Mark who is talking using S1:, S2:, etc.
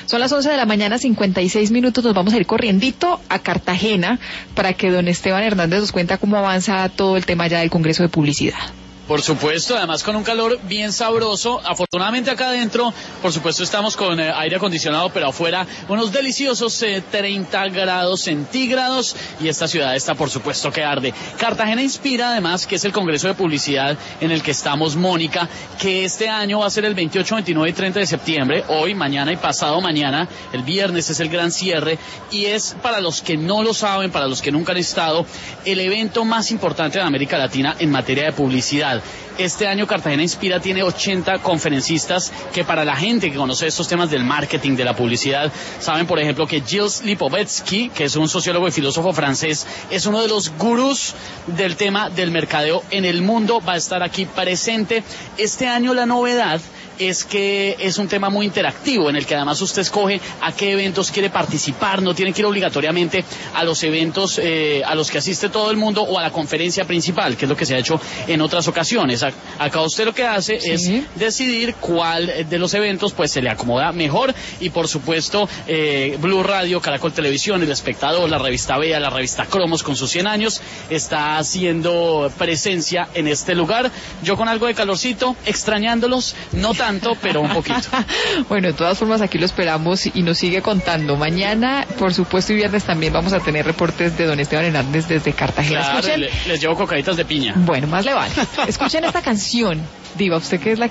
S1: Son las 11 de la mañana, 56 minutos. Nos vamos a ir corriendito a Cartagena para que don Esteban Hernández nos cuenta cómo avanza todo el tema ya del Congreso de Publicidad.
S2: Por supuesto, además con un calor bien sabroso. Afortunadamente acá adentro, por supuesto, estamos con aire acondicionado, pero afuera unos deliciosos 30 grados centígrados y esta ciudad está, por supuesto, que arde. Cartagena Inspira, además, que es el Congreso de Publicidad en el que estamos, Mónica, que este año va a ser el 28, 29 y 30 de septiembre, hoy, mañana y pasado mañana. El viernes es el gran cierre y es, para los que no lo saben, para los que nunca han estado, el evento más importante de América Latina en materia de publicidad. Este año Cartagena Inspira tiene 80 conferencistas que, para la gente que conoce estos temas del marketing, de la publicidad, saben, por ejemplo, que Gilles Lipovetsky, que es un sociólogo y filósofo francés, es uno de los gurús del tema del mercadeo en el mundo, va a estar aquí presente. Este año la novedad es que es un tema muy interactivo, en el que además usted escoge a qué eventos quiere participar, no tiene que ir obligatoriamente a los eventos a los que asiste todo el mundo o a la conferencia principal, que es lo que se ha hecho en otras ocasiones. Acá usted lo que hace es decidir cuál de los eventos pues se le acomoda mejor, y por supuesto Blue Radio, Caracol Televisión, El Espectador, la revista Vea, la revista Cromos con sus 100 años está haciendo presencia en este lugar. Yo con algo de calorcito, extrañándolos, no tanto, pero un poquito.
S1: Bueno, de todas formas aquí lo esperamos y nos sigue contando. Mañana, por supuesto, y viernes también vamos a tener reportes de don Esteban Hernández desde Cartagena.
S2: Claro, les llevo cocaditas de piña.
S1: Bueno, más le vale. Escuchen esta canción, Diva, usted que es la